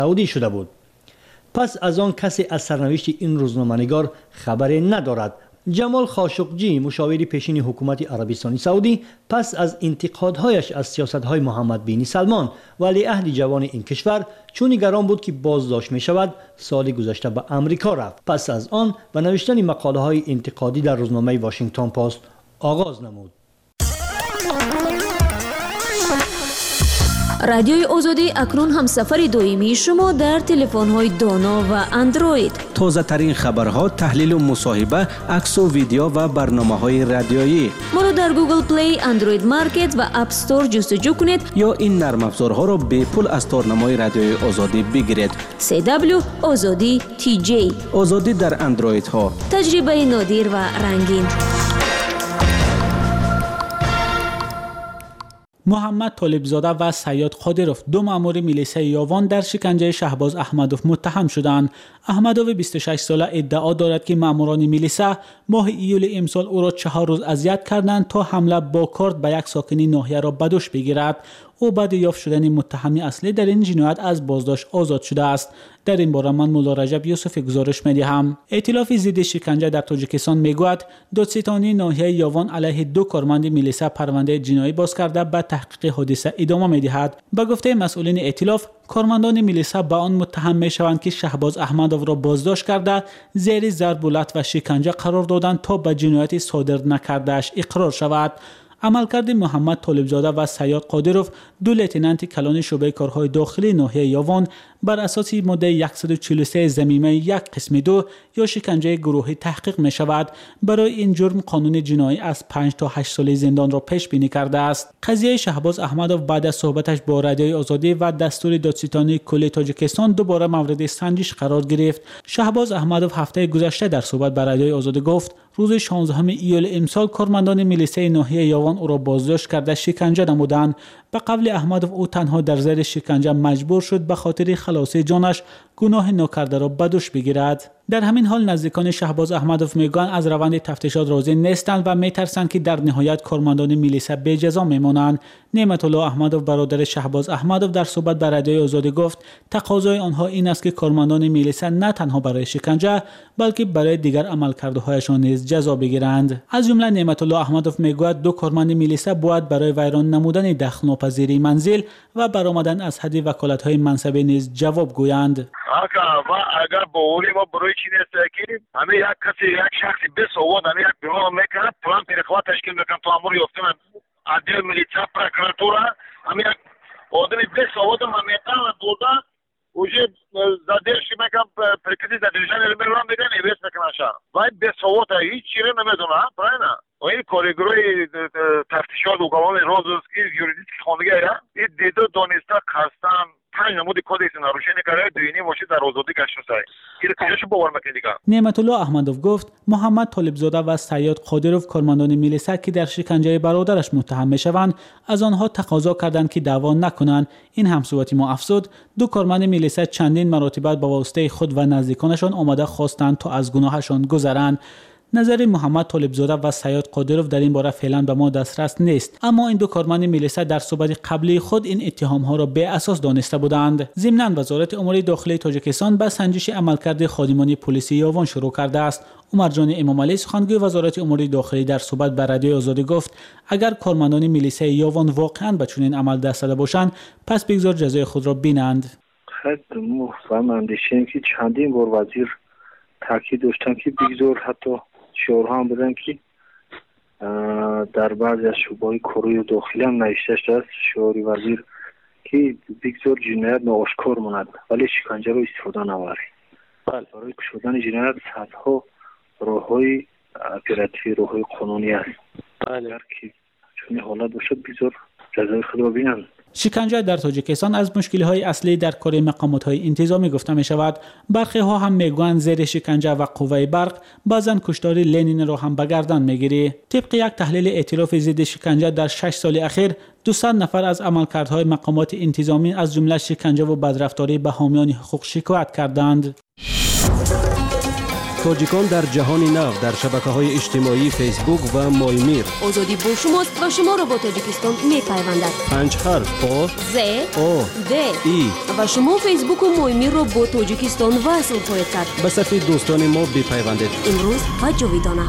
سعودی شده بود. پس از آن کسی از سرنوشت این روزنامه‌نگار خبری ندارد. جمال خاشقجی، مشاور پیشین حکومت عربستان سعودی، پس از انتقادهایش از سیاست‌های محمد بن سلمان ولیعهد جوان این کشور، چون نگران بود که بازداشت می‌شود، سال گذشته به آمریکا رفت. پس از آن به نوشتن مقاله‌های انتقادی در روزنامه واشنگتن پست آغاز نمود. رادیوی آزادی اکنون هم سفر دائمی شما در تلفن‌های دانا و اندروید. تازه ترین خبرها، تحلیل و مصاحبه، عکس و ویدیو و برنامه‌های رادیویی. ما رو در گوگل پلی، اندروید مارکت و اپ استور جستجو کنید یا این نرم افزارها را به پول از تارنمای رادیوی آزادی بگیرید. CW آزادی TJ. آزادی در اندروید ها. تجربه نادر و رنگین. محمد طالبزاده و سیاد قادروف، دو مأمور میلیسه یاوان، در شکنجه شهباز احمدوف متهم شدند. احمدوف 26 ساله ادعا دارد که مأموران میلیسه ماه ایول امسال او را 4 روز اذیت کردند تا حمله با کارد به یک ساکن ناحیه را به دوش بگیرد. او بعد یافت شدن متهم اصلی در این جنایت از بازداشت آزاد شده است. در این باره من مولا رجب یوسف گزارش می‌دهم. ائتلاف ضد شکنجه در تاجیکستان میگوید دادستانی ناحیه یاوان علیه 2 کارمند میلیسه پرونده جنایی باز کرده به تحقیق حادثه ادامه می‌دهد. به گفته مسئولین ائتلاف، کارمندان میلیسه به آن متهم می‌شوند که شهباز احمدوف را بازداشت کرده زیر ضرب و لطم و شکنجه قرار دادند تا به جنایت صادر نکرده‌اش اقرار شود. عملکرد محمد طالبزاده و سیاد قادروف، 2 لیتنانت کلان شعبه کارهای داخلی ناحیه یاوان، بر اساس ماده 143 ضمیمه 1 قسم 2 یا شکنجه گروهی تحقیق می شود. برای این جرم قانون جنایی از 5 تا 8 سال زندان را پیش بینی کرده است. قضیه شهباز احمدوف بعد از صحبتش با رادیوی آزادی و دستور دادستانی کل تاجیکستان دوباره مورد سنجش قرار گرفت. شهباز احمدوف هفته گذشته در صحبت با رادیوی آزادی گفت روز 16 ایول امسال کارمندان میلیسه ناحیه یاوان او را بازداشت کرده شکنجه نمودند. به قول احمدوف او تنها در زیر شکنجه مجبور شد به خاطر خلاص جانش گناه ناکرده را به دوش بگیرد. در همین حال نزدیکان شهباز احمدوف میگویند از روند تفتیشات راضی نیستند و میترسند که در نهایت کارمندان میلیسه بی جزا میمانند. نعمت الله احمدوف برادر شهباز احمدوف در صحبت با رادیوی آزادی گفت تقاضای آنها این است که کارمندان میلیسه نه تنها برای شکنجه بلکه برای دیگر عملکردهایشان نیز جزا بگیرند. از جمله نعمت الله احمدوف میگوید 2 کارمند میلیسه باید برای ویران نمودن دخل‌ناپذیری منزل و برآمدن از حد وکالت‌های منصبی نیز جواب گویند. و اگر باوری ما برای چی نیست که همه یک کسی یک شخصی بسواد همه یک بیمار میکنه پلان ترخواه تشکیل میکنه تو امور یافتن عدل میلیسه پرکراتورا همه یک آدمی بسواد ما میکنه دودا اوجه زدرش که میکنم پرکتی زدرشان میرون میگن ایویس میکنه شا باید بسواد هیچ چیره نمیدونه برای نه و این کارگروی تفتیشات و قوانین روزسکی یوریدیسک خواندگی این دیده دانسته خستن 5 نمود کدکس ناروشنی کرده دوینی باشید در آزادی کشورسای این کارشو باور میکنه دیگه. نعمت الله احمدوف گفت محمد طالبزاده و سیاد قادروف کارمندان میلیسه که در شکنجه برادرش متهم میشوند از آنها تقاضا کردند که دعوا نکنند. این همسوتی ما افزود 2 کارمند میلیسه چندین مراتب با واسطه خود و نزدیکانشان آمده خواستند تا از گناهشان گذرند. نظر محمد طالبزاده و سیاد قادروف در این باره فعلا به ما دسترس نیست، اما این 2 کارمند میلیسه در صحبت قبلی خود این اتهام‌ها را بی اساس دانسته بودند. ضمناً وزارت امور داخلی تاجیکستان به سنجش عملکرد خادمان پلیس یاوان شروع کرده است. عمر جان امام علی سخنگوی وزارت امور داخلی در صحبت با رادیوی آزادی گفت اگر کارمندان میلیسه یاوان واقعاً به چنین عمل دست داده باشند پس بگذار جزای خود را بینند. خد محترم اندیشیم که چندین بار وزیر تاکید داشتن که بگذار حتی شعارها هم بدن که در بعضی از شعبه‌های کروی و داخلی هم نوشته است شعار وزیر که بگذار جنایت ناآشکار ماند ولی شکنجه رو استفاده نبری. برای کشودن جنایت صدها راه‌های اپراتیوی راه‌های قانونی است. اگر که چون حالت باشه بگذار جزای خود رو بینن. شکنجه در تاجیکستان از مشکل‌های اصلی در کار مقامات‌های انتظامی گفته می‌شود. برخی‌ها هم می‌گویند زیر شکنجه و قوه برق بعضن کشتار لنین را هم به گردن می‌گیرد. طبق یک تحلیل ائتلاف ضد شکنجه در 6 سال اخیر 200 نفر از عملکردهای مقامات انتظامی از جمله شکنجه و بدرفتاری به حامیان حقوق شکایت کردند. تاجیکان در جهان نو در شبکه‌های اجتماعی فیسبوک و مایمیر. آزادی با شماست و شما را با تاجیکستان می‌پیوندد. 5 حرف آ ز آ د ای و شما فیسبوک و مایمیر را با تاجیکستان وصل خواهید کرد. به صفحه دوستان ما بپیوندید. امروز و جاویدانه.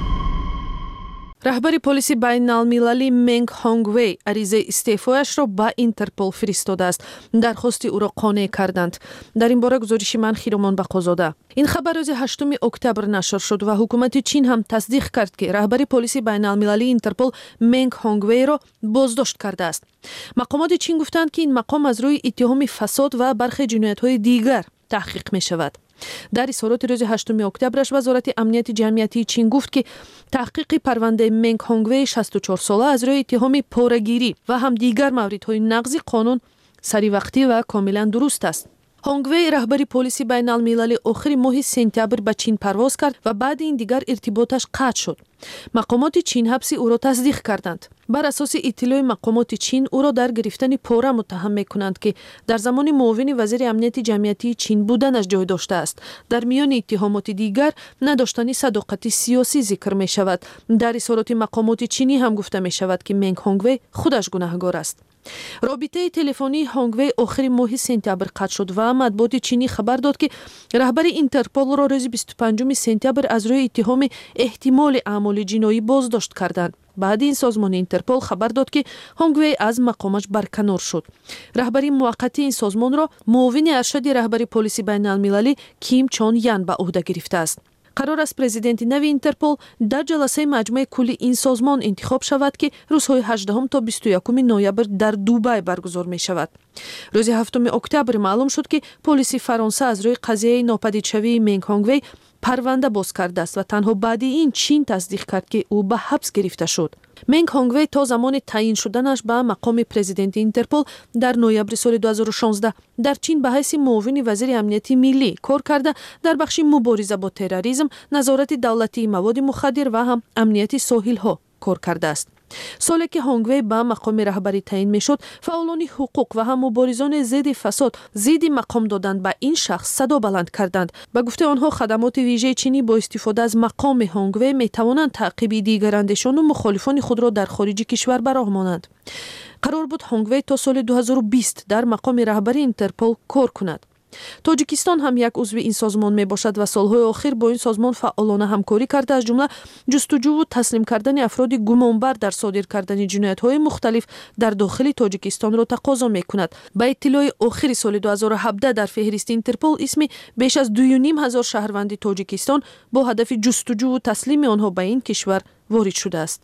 раҳбари полиси байналмилалӣ Менг Хонгвей аризаи истеъфояшро ба Интерпол фиристодааст. дархости ӯро қонеъ карданд. дар ин бора гузориши ман Хиромон Бақозода. ин хабар рӯзи 8 октябр нашр шуд ва ҳукумати Чин ҳам тасдиқ кард ки раҳбари полиси байналмилалии Интерпол Менг Хонгвейро боздошт кардааст. мақомоти Чин гуфтанд ки ин мақом аз рӯи иттиҳоми фасод ва бархе ҷиноятҳои дигар таҳқиқ мешавад. дар изҳороти рӯзи 8 октябраш вазорати амнияти ҷамъиятии Чин гуфт ки таҳқиқи парвандаи Менг Хонгвей 64 сола аз рӯи иттиҳоми порагирӣ ва ҳам дигар мавридҳои нақзи қонун саривақтӣ ва комилан дуруст аст. Хонгвей раҳбари полиси байналмилалӣ охири моҳи сентябр ба Чин парвоз кард ва баъди ин дигар иртиботаш қатъ шуд. мақомоти Чин ҳабси ӯро тасдиқ карданд. бар асоси иттилои мақомоти Чин ӯро дар гирифтани пора муттаҳам мекунанд ки дар замони муовини вазири амнияти ҷамъиятии Чин буданаш ҷой доштааст. дар миёни иттиҳомоти дигар надоштани садоқати сиёсӣ зикр мешавад. дар изҳороти мақомоти Чинӣ ҳам гуфта мешавад ки Менг Хонгвей худаш гунаҳгор аст. робитаи телефонии Хонгвей охири моҳи сентябр қатъ шуд ва матбуоти Чинӣ хабар дод ки раҳбари Интерполро рӯзи 25 сентябр аз рӯи иттиҳоми эҳтимоли аъмоли ҷиноӣ боздошт карданд. баъди ин созмони Интерпол хабар дод ки Хонгвей аз мақомаш барканор шуд. раҳбари муваққатии ин созмонро муовини аршади раҳбари полиси байналмилалӣ Ким Чон Ян ба уҳда гирифтааст. қарор аст президенти нави Интерпол дар ҷаласаи маҷмӯи кулли ин созмон интихоб шавад ки рӯзҳои 18 то 21 ноябр дар Дубай баргузор мешавад. рӯзи 7 октябр маълум шуд ки полиси Фаронса аз рӯи қазияи нопадидшавии Менг Хонгвей парванда боз кардааст ва танҳо баъди ин Чин тасдиқ кард ки ӯ ба ҳабс гирифта шуд. Менг Хонгвей то замони таъин шуданаш ба мақоми президенти Интерпол дар ноябри соли 2016 дар Чин ба ҳайси муовини вазири амнияти миллӣ кор карда дар бахши мубориза бо терроризм, назорати давлатии маводи мухаддир ва ҳам амнияти соҳилҳо кор кардааст. соле ки Хонгвей ба мақоми раҳбарӣ таъин мешуд, фаъолони ҳуқуқ ва ҳам муборизони зидди фасод зидди мақом додан ба ин шахс садо баланд карданд. ба гуфтаи онҳо хадамоти вижаи Чинӣ бо истифода аз мақоми Хонгвей метавонанд таъқиби дигарандешону мухолифони худро дар хориҷи кишвар ба роҳ монанд. қарор буд Хонгвей то соли 2020 дар мақоми раҳбари Интерпол кор кунад. тоҷикистон ҳам як узви ин созмон мебошад ва солҳои охир бо ин созмон фаъолона ҳамкорӣ карда аз ҷумла ҷустуҷӯву таслим кардани афроди гумонбар дар содир кардани ҷиноятҳои мухталиф дар дохили Тоҷикистонро тақозо мекунад. ба иттилои охири соли 2017 дар феҳристи Интерпол исми беш аз 2500 шаҳрванди Тоҷикистон бо ҳадафи ҷустуҷӯву таслими онҳо ба ин кишвар ворид шудааст.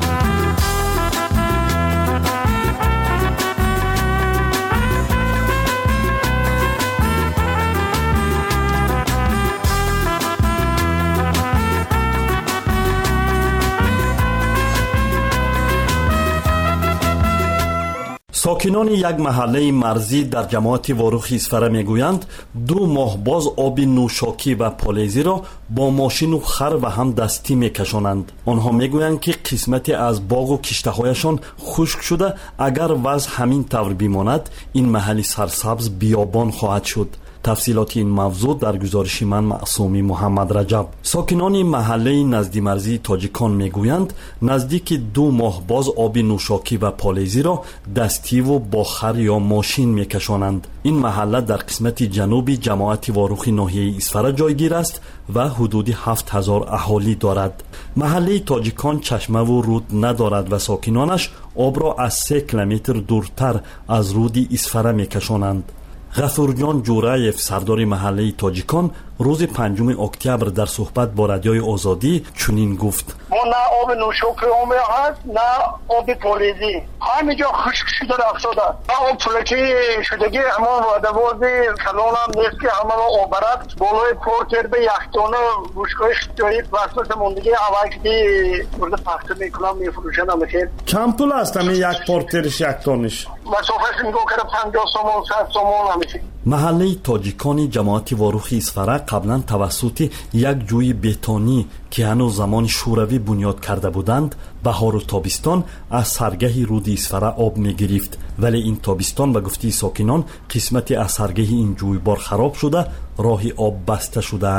ساکنان یک محله مرزی در جماعت واروخ اسفره میگویند 2 ماه باز آب نوشاکی و پالیزی را با ماشین و خر و هم دستی میکشانند. آنها میگویند که قسمتی از باغ و کشتهایشان خشک شده، اگر وضع همین طور بماند این محل سرسبز بیابان خواهد شد. تفصیلات این موضوع در گزارش من معصومی محمد رجب. ساکنان محله نزدی مرزی تاجیکان میگویند نزدیک 2 ماه باز آب نوشاکی و پالیزی را دستی و با خر یا ماشین میکشانند. این محله در قسمت جنوبی جماعت واروخی ناحیه اسفره جایگیر است و حدود 7000 اهالی دارد. محله تاجیکان چشمه و رود ندارد و ساکنانش آب را از 3 کیلومتر دورتر از رود اسفره میکشانند. غفورجان جورایف سردار محله تاجیکان روز 5 اکتبر در صحبت با رادیوی آزادی چنین گفت: ما نه آب نوشاکی هست نه آب پالیزی، همینجا خشک شده رفتاده. آب پلاکی شدگی اما وادواز کلان هم نیست که همه آب برد بالای پورتر به یختانه روشگاه شدایی وقت موندگی اول که برده پخته میکنم میفروشن همه. چند پول است همین یک پورترش یختانش؟ مسافرش میگو که 50 سومون 100 سومون همیشه. محله تاجیکانی جماعت واروخ اسفره قبلا توسط یک جوی بتونی که هنوز زمان شوروی بنیاد کرده بودند بهار و تابستان از سرگه رود اسفره آب می گرفت، ولی این تابستان به گفته ساکنان قسمتی از سرگه این جویبار خراب شده راه آب بسته شده است.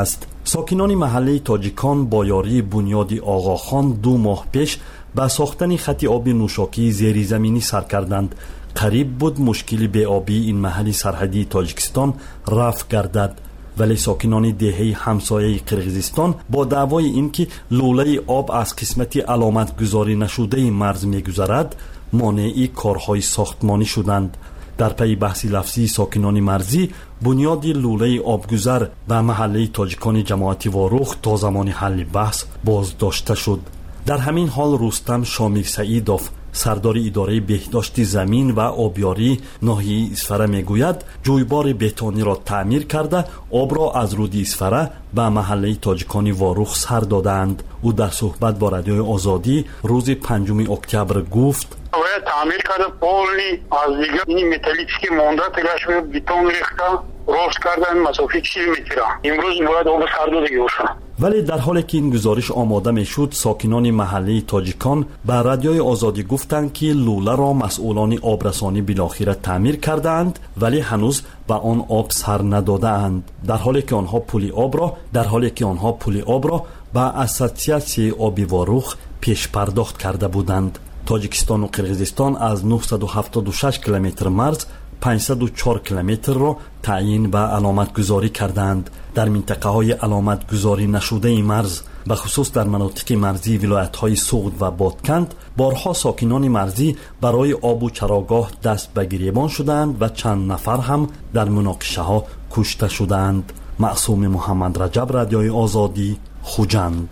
ساکنان محله تاجیکان با یاری بنیاد آقاخان 2 ماه پیش به ساختن خط آب نوشاکی زیرزمینی سر کردند. قریب بود مشکل بی‌آبی این محل سرحدی تاجیکستان رفع گردد، ولی ساکنان دهه همسایه قرغیزستان با دعوای اینکه لوله آب از قسمت علامت گذاری نشده مرز می‌گذرد مانع کارهای ساختمانی شدند. در پی بحث لفظی ساکنان مرزی بنیاد لوله آبگذر به محله تاجیکان جماعتی واروخ تا زمان حل بحث بازداشته شد. در همین حال رستم شامیر سعیدوف سردار اداره بهداشت زمین و آبیاری ناحیه اسفره میگوید جویبار بتونی را تعمیر کرده آب را از رود اسفره به محله تاجیکان واروخ سر دادند. او در صحبت با رادیوی آزادی روز 5 اکتبر گفت تعمیر کرده پولی از دیگه این متالیکی مونده تگرش به بیتون ریخته روشت کردن مسافه 40 متر. امروز باید آب سر داده باشه. ولی در حالی که این گزارش آماده میشد ساکنان محله تاجیکان به رادیوی آزادی گفتند که لوله را مسئولان آبرسانی بالاخره تعمیر کردند ولی هنوز به آن آب سر ندادند، در حالی که آنها پول آب را به اساسیاسیون آبی واروخ پیش پرداخت کرده بودند. تاجیکستان و قرغیزستان از 976 کیلومتر مرز 504 کیلومتر را تعیین به علامت گذاری کردند. در منطقه های علامت گذاری نشده مرز به خصوص در مناطق مرزی ولایت های سوغد و بادکند بارها ساکنان مرزی برای آب و چراگاه دست به گریبان شدند و چند نفر هم در مناقشه ها کشته شدند. معصوم محمد رجب، رادیوی آزادی، خوجند.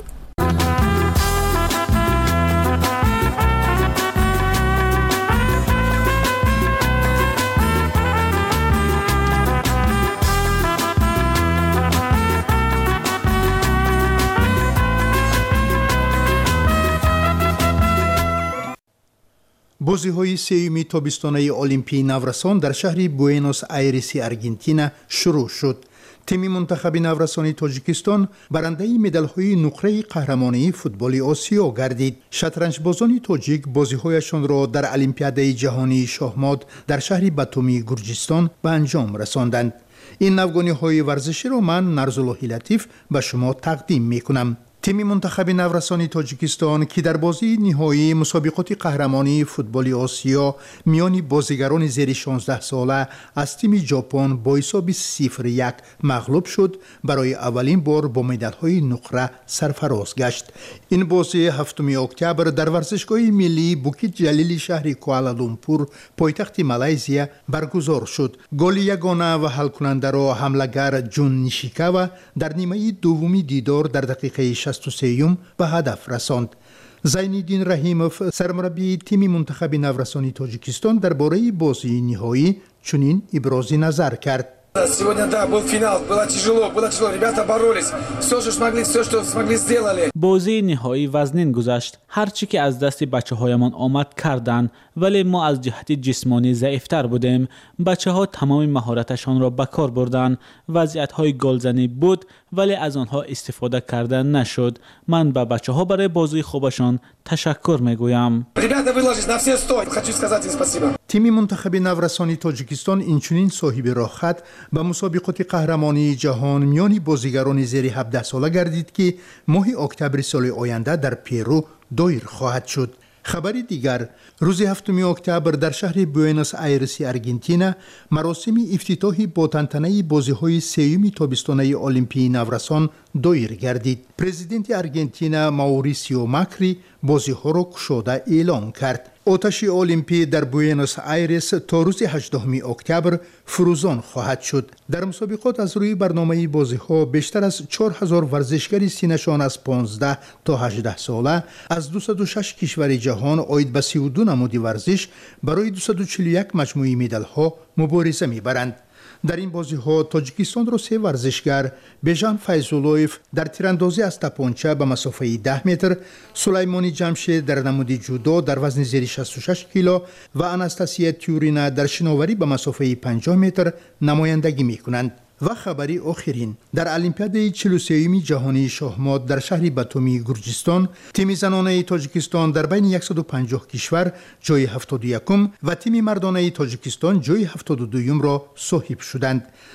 بازی‌های سوم تابستانه المپی نورسان در شهر بوئنوس آیرس آرژانتین شروع شد. تیم منتخب نورسان تاجیکستان برنده مدال‌های نقره قهرمانی فوتبال آسیا گردید. شطرنج‌بازان تاجیک بازی‌هایشان را در المپیاد جهانی شاهمات در شهر باتومی گرجستان به انجام رساندند. این نوگانی‌های ورزشی را من نرزالله لطیف به شما تقدیم می‌کنم. تیم منتخب نورسان تاجیکستان که در بازی نهایی مسابقات قهرمانی فوتبال آسیا میان بازیگران زیر 16 ساله از تیم ژاپن با حساب 0-1 مغلوب شد، برای اولین بار با مدال‌های نقره سرفراز گشت. این بازی 7 اکتبر در ورزشگاه ملی بوکیت جلیل شهر کوالالامپور پایتخت مالزیا برگزار شد. گل یگانه و حل کننده را حمله‌گر جون نیشیکاوا در نیمه دومی دیدار در دقیقه 63 به هدف رساند. زینالدین رحیموف سرمربی تیم منتخب نورسان تاجیکستان درباره بازی نهایی چنین ابراز نظر کرد. Сегодня, да, был финал, было тяжело, ребята боролись, все, что смогли, сделали. بازی نهایی وزنین گذشت. هرچی که از دست بچه‌هایمان آمد کردند، ولی ما از جهت جسمانی ضعیف‌تر بودیم. بچه‌ها تمام مهارتشان را به کار بردند. وضعیت‌های گلزنی بود، ولی از آنها استفاده کردن نشد. من به بچه‌ها برای بازی خوبشان تشکر می‌گویم. Ребята выложились на все 100. Хочу сказать им спасибо. تیم منتخب نورسان تاجیکستان اینچنین صاحب راحت به مسابقات قهرمانی جهان میان بازیگران زیر 17 ساله گردید که ماه اکتبر سال آینده در پیرو دایر خواهد شد. خبری دیگر، روز 7 اکتبر در شهر بوئنوس آیرس آرژانتین مراسم افتتاحی با تنتنه بازی‌های سوم تابستانه المپی نورسان دایر گردید. پرزیدنت آرژانتین ماوریسیو ماکری بازی‌ها را گشوده اعلام کرد. آتش المپی در بوئنوس آیرس تا روز 18 اکتبر فروزان خواهد شد. در مسابقات از روی برنامه بازی‌ها بیشتر از 4000 ورزشکار سنشان از 15 تا 18 ساله از 206 کشور جهان عاید به 32 نماد ورزش برای 241 مجموعه مدال‌ها مبارزه می‌برند. در این بازی‌ها تاجیکستان را 3 ورزشگر بیژن فیض‌اللهیف در تیراندازی از تپانچه به مسافه 10 متر، سلیمانی جمشید در نماد جودو در وزن زیر 66 کیلو و آناستاسیا تیورینا در شناوری به مسافه 50 متر نمایندگی می‌کنند. و خبری آخرین، در المپیاد 43 جهانی شاهمات در شهر باتومی گرجستان تیم زنانه تاجیکستان در بین 150 کشور جای 71 و تیم مردانه تاجیکستان جای 72 را صاحب شدند.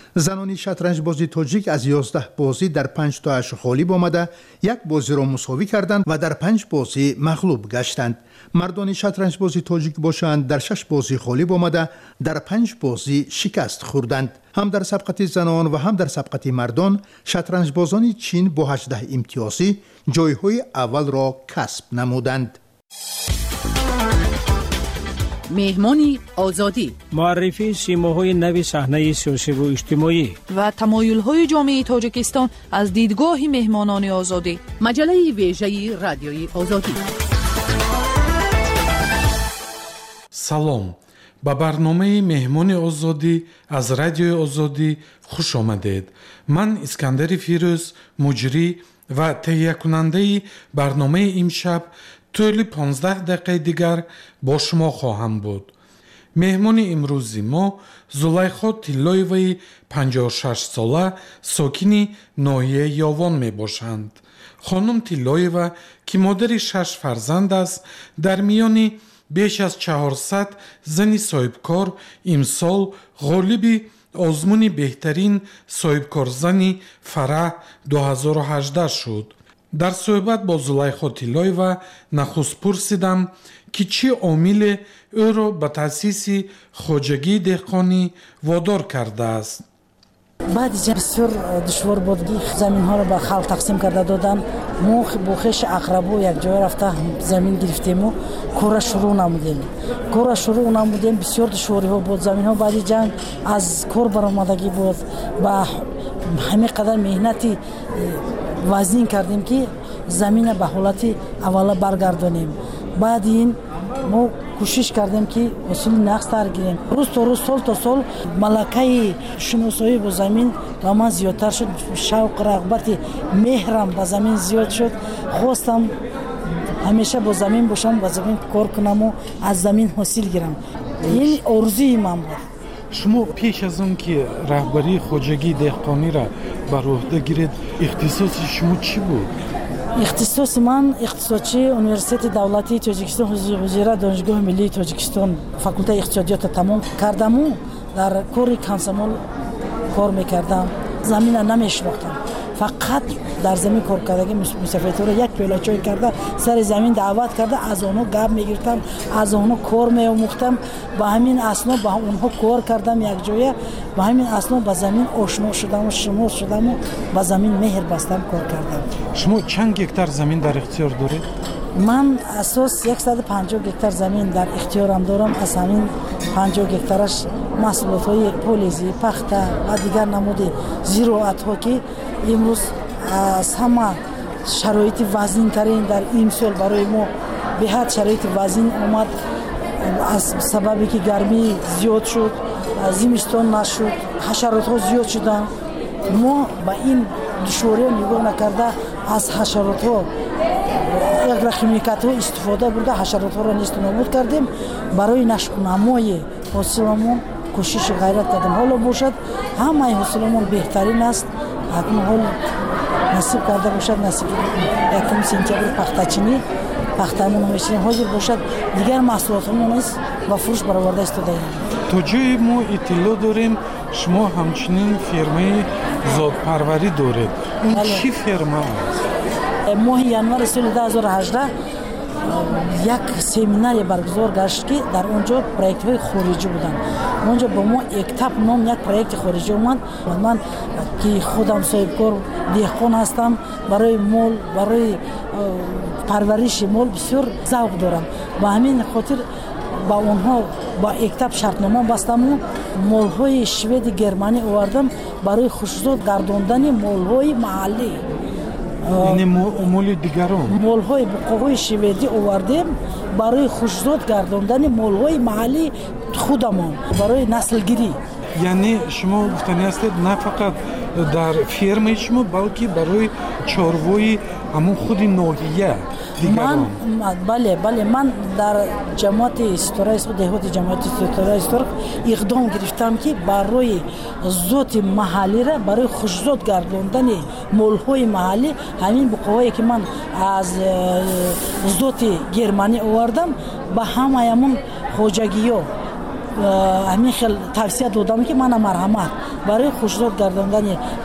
زنانی شطرنج‌بازی تاجیک از 11 بازی در 5 تا 8 غالب آمده، یک بازی را مساوی کردند و در 5 بازی مغلوب گشتند. مردان شطرنج‌بازی تاجیک باشند در 6 بازی غالب آمده، در 5 بازی شکست خوردند. هم در سبقت زنان و هم در سبقت مردان شطرنج‌بازان چین با 18 امتیازی جایهای اول را کسب نمودند. مهمانی آزادی، معرفی سیماهای نو صحنه سیاسی و اجتماعی و تمایل‌های جامعه تاجیکستان از دیدگاه مهمانان آزادی. مجله ویژه رادیوی آزادی. سلام، با برنامه مهمان آزادی از رادیوی آزادی خوش آمدید. من اسکندر فیروز، مجری و تهیه کننده برنامه امشب طول 15 دقیقه دیگر با شما خواهم بود. مهمان امروزی ما زلیخا تیلویوی 56 ساله ساکن ناحیه یاوان می باشند. خانم تیلویوا که مادر 6 فرزند است، در میان بیش از 400 زن صاحبکار امسال غالب آزمون بهترین صاحبکار زنی فرح 2018 شد. در صحبت با زلیخا تیلویوا نخست پرسیدم که چه عامل او را به تأسیس خواجگی دهقانی وادار کرده است. بعد بسیار دشوار بود که زمین ها را به خلق تقسیم کرده دادن. ما با خویش اقربا یک جای رفته زمین گرفتیم و کار شروع نمودیم. بسیار دشواری ها بود. زمین ها بعد جنگ از کار برآمدگی بود. با همه قدر مهنتی وزین کردیم که زمین به حالت اولا برگردانیم. بعد این ما کوشش کردیم که اصول نقص تر گیریم. روز تا روز، سال تا سال ملکه شناسایی با زمین و من زیادتر شد. شوق رغبت مهرم با زمین زیاد شد. خواستم همیشه با زمین باشم، با زمین کار کنم و از زمین حاصل گیرم. این آرزوی من بود. شما پیش از اون که رهبری خواجگی دهقانی را بر عهده گیرید، اختصاص شما چی بود؟ اختصاص من اقتصادچی انیورسیت دولتی تاجیکستان حضور دانشگاه ملی تاجیکستان فاکولته اقتصادیات تمام کردم و در کار کانسمول کار میکردم. زمین نمیشناختم، فقط در زمین کار کردگی مسافرت رو یک پیاله چای کرده سر زمین دعوت کرده، از اونها گپ میگرفتم، از اونها کار میآموختم. با همین اسنا با اونها کار کردم یک جایه. با همین اسنا با زمین آشنا شدم و شناس شدم و با زمین مهر بستم، کار کردم. شما چند گکتار زمین در اختیار دارید؟ من اساس 150 گکتار زمین در اختیارم دارم. از همین 50 گکتارش محصولات‌های پولیزی، پخته و دیگر نمود زراعت‌ها که امروز از همه شرایط وزین ترین در این سال برای ما به حد شرایط وزین اومد. از سببی که گرمی زیاد شد، زمستان نشد، حشرات‌ها زیاد شدن. ما با این دشواری نگاه نکرده از حشرات‌ها اگروکیمیکات‌ها استفاده برده حشرات‌ها را نیست نابود کردیم. برای نمای حاصلمون کوشش غیرت کردیم. حالا باشد همه حاصلمون بهترین است. اکنون حال نصیب کرده باشد نصیب یکم سپتامبر پختچینی پختمون میشیم حاضر باشد دیگر محصولاتمون نیست و فروش برآورده استفاده ایم. تا جای ما اطلاع داریم شما همچنین فرمه زادپروری دارید. اون چی فرمه است؟ ماه ینوار سال 2018 یک سمیناری برگزار گشت که در اونجا پروژه های خارجی بودن. اونجا با ما اکتاب نام یک پروژه خارجی اومد. من که خودم صاحبکار دهقان هستم، برای مال، برای پرورش مال بسیار ذوق دارم. با همین خاطر با اونها با اکتاب شرطنامه بستم و مال‌های شوید گرمانی آوردم برای خصوصات گرداندن مال‌های محلی. یعنی مال دیگران، مال‌های بقاهای شویدی آوردیم برای خصوصات گرداندن مال‌های محلی خودمان برای نسل گیری. یعنی شما گفتنی هستید نه فقط در فرم شما بلکه برای چاروای همون خود ناحیه دیگران. بله من در جماعت ستاره است دهات جماعت ستاره است اقدام گرفتم که برای ذات محلی را برای خصوصات گرداندن مال‌های محلی همین بقاهایی که من از ذات گرمانی آوردم با هممون خواجگی‌ها همین خیلی توصیه دادم که من مرحمت برای خوشرود گرداندن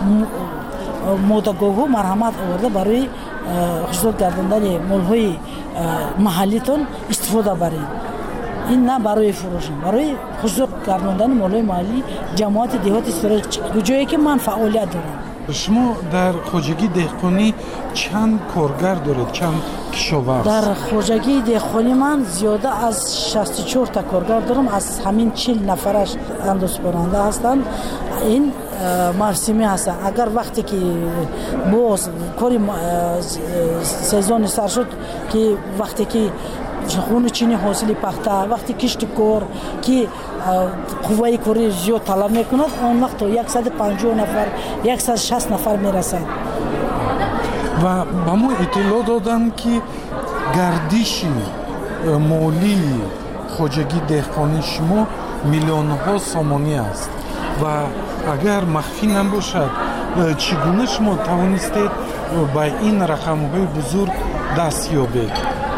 مودگاه مرحمت آورده برای خوشرود گرداندن مولهای محلیتون استفاده برید. این نه برای فروش، برای خوشرود گرداندن مولهای محلی جماعت دیهات استفاده جایی که من فعالیت دارم. شما در خواجگی دهقانی چند کارگر دارید؟ چند کشاورز؟ در خواجگی دهقانی من زیاده از 64 تا کارگر دارم. از همین 40 نفرش اندازه‌برنده هستند. این موسمی هست. اگر وقتی که باز کاری سیزن سر شد که وقتی که خون چینی حاصل پخته وقتی کشت کار که قوه کاری زیاد طلب میکند اون وقت 150 نفر 160 نفر میرسد. و با ما اطلاع دادن که گردش مالی خواجگی دهقانی شما میلیون ها سامانی است و اگر مخفی نباشد چگونه شما توانستید با این رقم های بزرگ دست یابید؟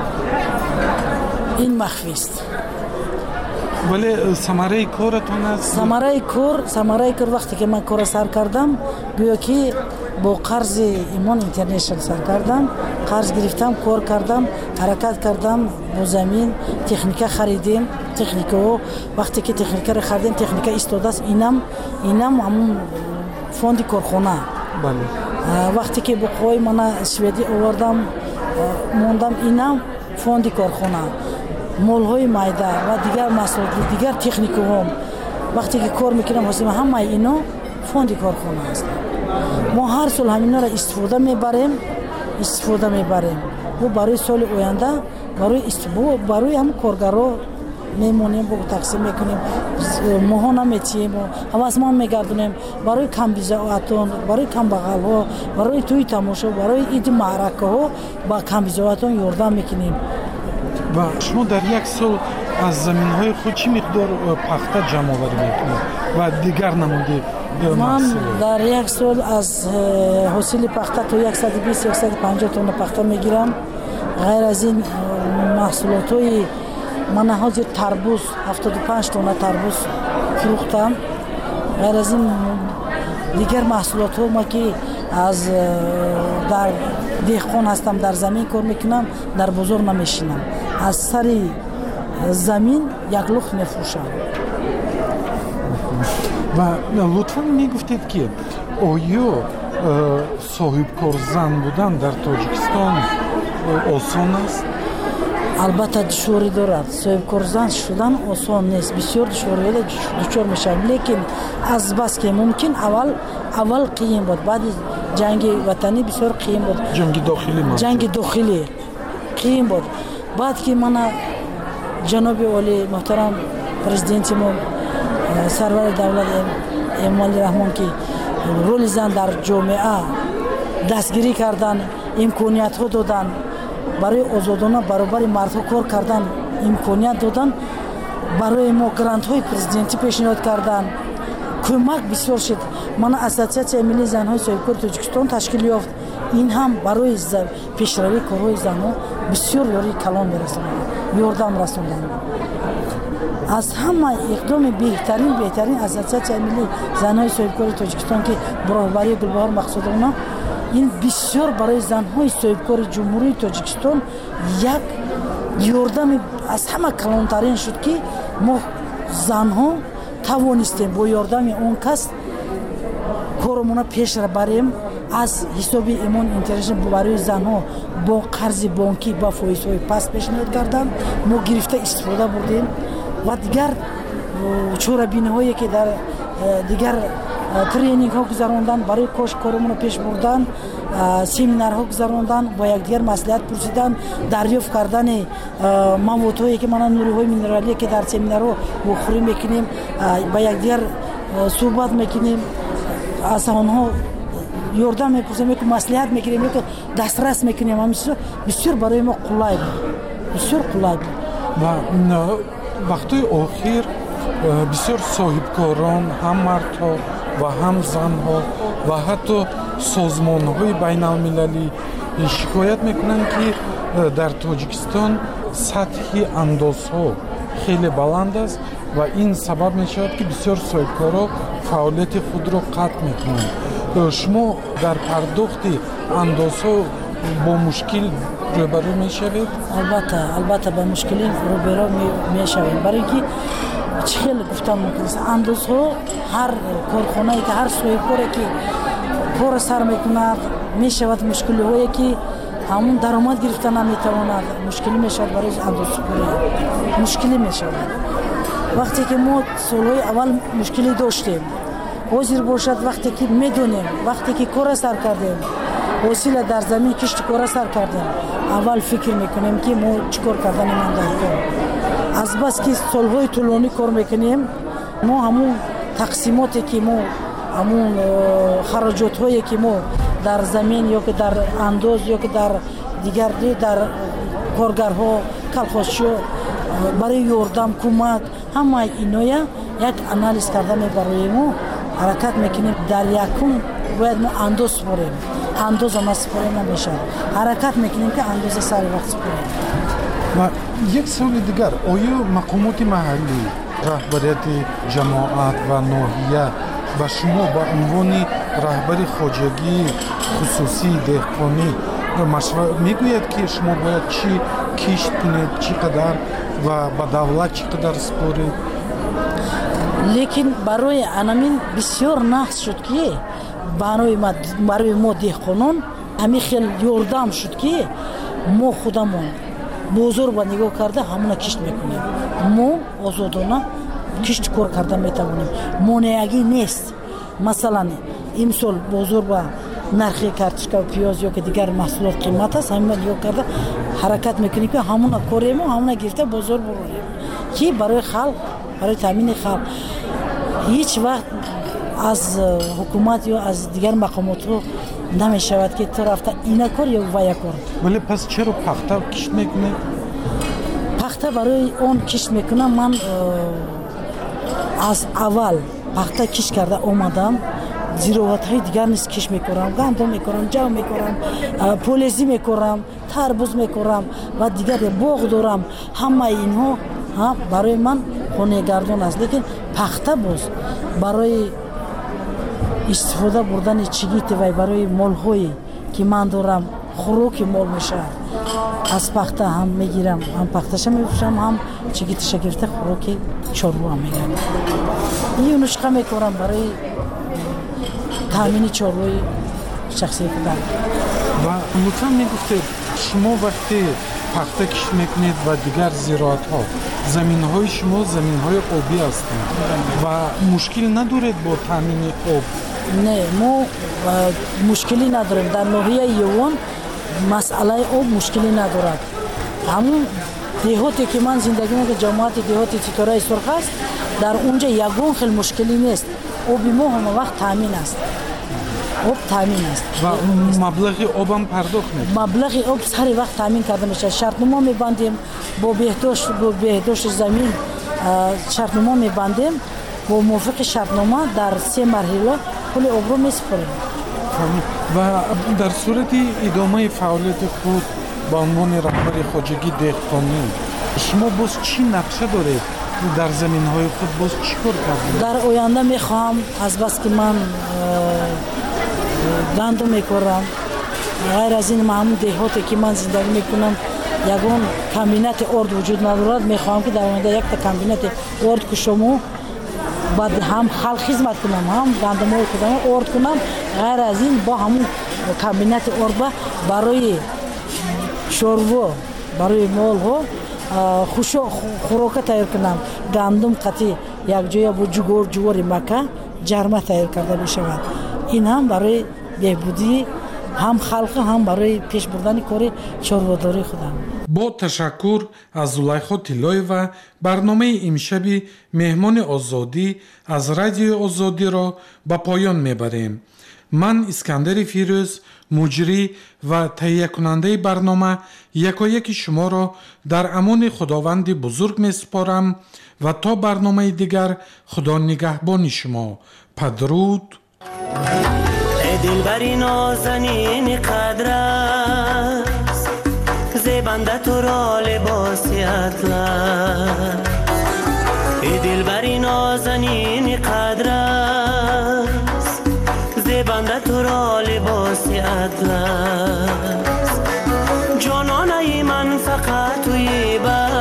این مخفی است. ولی ثمره کارتون است؟ ثمره کار وقتی که من کار سر کردم گویا که با قرض ایمان اینترنشنال سر کردم، قرض گرفتم، کار کردم، حرکت کردم، با زمین تکنیکا خریدیم. تکنیکا وقتی که تکنیکا رو خریدیم تکنیکا ایستاده است. اینم همون فوند کارخانه. بله. وقتی که با قوی من سوئدی آوردم موندم اینم فوند کارخانه. مولهای مایده و دیگر مسائل دیگر تکنیکوم وقتی که کار میکنم حاصل همه اینا فوند کارخانه است. ما هر سال همینا را استفاده میبریم و برای سال آینده برای هم کارگرها میمونیم با تقسیم میکنیم. ماها نمیتیم و از ما میگردونیم برای کم بیزاعتون، برای کم بغل ها، برای توی تماشا، برای اید معرکه ها با کم بیزاعتون یاردم میکنیم. و شما در یک سال از زمین های خود چی مقدار پخته جمع آوری میکنید و دیگر نموده من در یک سال از حاصل پخته تا 120-150 تن پخته میگیرم. غیر از این محصولات های من حاضر تربوز 75 تن تربوز فروختم. غیر از این دیگر محصولات ها ما که از در دهقان هستم در زمین کار میکنم در بازار نمیشینم. از سر زمین یک لخت میفروشم. و لطفاً میگفتید که آیا صاحب کار زن بودن در تاجیکستان آسان است؟ البته دشواری دارد. صاحب کار زن شدن آسان نیست. بسیار دشواری دچار میشم. لیکن از بس که ممکن اول قیم بود. بعد جنگ وطنی بسیار قیم بود. جنگ داخلی قیم بود. بعد که من جناب عالی محترم پرزیدنت ما سرور دولت امامعلی رحمان که رول زن در جامعه دستگیری کردن، امکانیت ها دادن، برای آزادانه برابر مردها کار کردن امکانیت دادن، برای ما گرانت های پرزیدنتی پیشنهاد کردن، کمک بسیار شد. من اساسیاسیون ملی زن‌های صاحبکار تاجیکستان تشکیل یافت. این هم برای پیشروی کارهای زن‌ها بسیار یاری کلان می‌رساند، یاردم رساندند. از همه اقدام بهترین اساسیاسیون ملی زن‌های صاحبکار تاجیکستان که برابری گلبهار مقصود اونا این بسیار برای زن‌های صاحبکار جمهوری تاجیکستان یک یاردم از همه کلانترین شد که ما زن‌ها توانستیم با یاردم اون کس کارمون پیش را بریم. از حساب ایمان اینترنشنال برای زنها با قرض بانکی با فایزهای پس پیشنهاد کردن، ما گرفته استفاده بردیم و دیگر چوربینی هایی که در دیگر ترینینگ ها گذراندن برای کارمون پیش بردن، سمینار ها گذراندن، با یکدیگر مصلحت پرسیدن، دریافت کردن مواد هایی که ما نوری های مینرالی که در سمینار ها بخوری میکنیم، با یکدیگر صحبت میکنیم، از آنها یاردم میپرسیم، یک مصلحت میگیریم، یک دسترس میکنیم. همیشه بسیار برای ما قلای بود، بسیار قلای بود. و وقتی آخر بسیار صاحبکاران هم مردها و هم زنها و حتی سازمان‌های بین‌المللی شکایت میکنن که در تاجیکستان سطح اندازها خیلی بلند است و این سبب می شود که بسیار صاحبکارا فعالیت خود را قطع می کنند. شما در پرداخت اندازها با مشکل روبرو می شوید؟ البته با مشکلی روبرو می شوید، برای که چخیل گفتم اندازها هر کارخانه که هر صاحبکاری که کار سر میکند می شود مشکلی هایی که همون درآمد گرفتن نمیتواند، مشکلی می شود برای اندازه‌کاری، مشکلی می شود. وقتی که ما سالهای اول مشکلی داشتیم، حاضر باشد وقتی که میدونیم وقتی که کار سر کردیم وسیله در زمین کشت کار سر کردیم اول فکر میکنیم که ما چیکار کردن من داریم. از بس که سالهای طولانی کار میکنیم ما همون تقسیماتی که ما همون خراجات هایی که ما در زمین یا که در انداز یا که در دیگر در کارگرها کلخاشو برای یاردم کمک همه اینا یک انالیز کردن برای ما حرکت میکنیم. در یکم باید ما انداز سپاریم، انداز ما سپاریم نمیشه، حرکت میکنیم که انداز سر وقت سپاریم. و یک سوال دیگر، آیا مقامات محلی رهبریت جماعت و ناحیه و شما با عنوان رهبر خواجگی خصوصی دهقانی مشورت میگوید که شما باید چی کشت کنید، چقدر و با دولت چقدر سپارید؟ لیکن برای انامین بسیار نحس شد که برای ما دهقانان همین خیلی یاردم شد که ما خودمون بزرگ با نگاه کرده همون کشت میکنیم، ما آزادانه کشت کار کرده میتوانیم، مانعگی نیست. مثلا امسال بزرگ با نرخ کارتشکا و پیاز یا که دیگر محصولات قیمت است همین نگاه کرده حرکت میکنیم که همون کاریم و همون گرفته بزرگ بروریم که برای خلق، برای تامین خلق هیچ وقت از حکومت یا از دیگر مقامات رو نمی شود که تو رفته اینا کار یا ویا کار. ولی پس چرا پخته کشت میکنه؟ پخته برای اون کشت میکنم. من از اول پخته کشت کرده اومدم، زیروات های دیگر نیست کشت میکنم، گندم میکنم، جو میکنم، پولیزی میکنم، تربوز میکنم و دیگر باغ دارم. همه اینها برای من خانه گردان است. لیکن پخته باز برای استفاده بردن چیگیت و برای مال هایی که من دارم خوراک مال میشه از پخته هم میگیرم، هم پختهش میفروشم، هم چیگیتش گرفته خوراک چارو هم میگیرم. این نسخه میکنم برای تامین چاروی شخصی خودم. و لطفا میگفتید شما وقتی پخته کشت میکنید و دیگر زراعت ها زمین های شما زمین های آبی هستند و مشکل ندارید با تامین آب؟ نه، ما مشکلی نداریم. در ناحیه یوان مسئله آب مشکلی ندارد. همون دهاتی که من زندگی میکنم جماعت دهاتی ستاره سرخ است، در اونجا یگان خیلی مشکلی نیست. آب ما هم وقت تامین است، آب تامین است و مبلغ آب هم پرداخت میشه. مبلغ آب سر وقت تامین کرده میشه. شرطنامه میبندیم با بهداشت زمین، شرطنامه میبندیم با موافق شرطنامه در 3 مرحله کل آب رو میسپاریم. و در صورت ادامه فعالیت خود با عنوان رهبر خواجگی دهقانی شما باز چی نقشه دارید در زمین های خود؟ باز چی کار کردید؟ در آینده میخوام از بس که من گندم میکارم، غیر از این همون دهاتی که من زندگی میکنم یگان کمبینت ارد وجود ندارد. میخوام که در آینده یک تا کمبینت ارد کشم، بعد هم خلق خدمت کنم، هم گندم های خودم ارد کنم. غیر از این با همون کمبینت ارد برای شوروا، برای مال ها خوراک تیار کنم. گندم قطعی یک جای با جوار مکه جرمه تیار کرده می شود. این هم برای بهبودی هم خلق هم برای پیش بردن کار چارواداری خودم. با تشکر از زلیخا طلایوا برنامه امشبی مهمان آزادی از رادیو آزادی را به پایان میبریم. من اسکندر فیروز مجری و تهیه کننده برنامه یکایک شما را در امان خداوند بزرگ میسپارم و تا برنامه دیگر خدا نگهبان شما. پدرود. دلبری نازنین قدر است، زیبنده تو را لباسی اطلس، ای دلبری نازنین قدر است زیبنده تو را لباس اطلس جانانه من فقط توی بر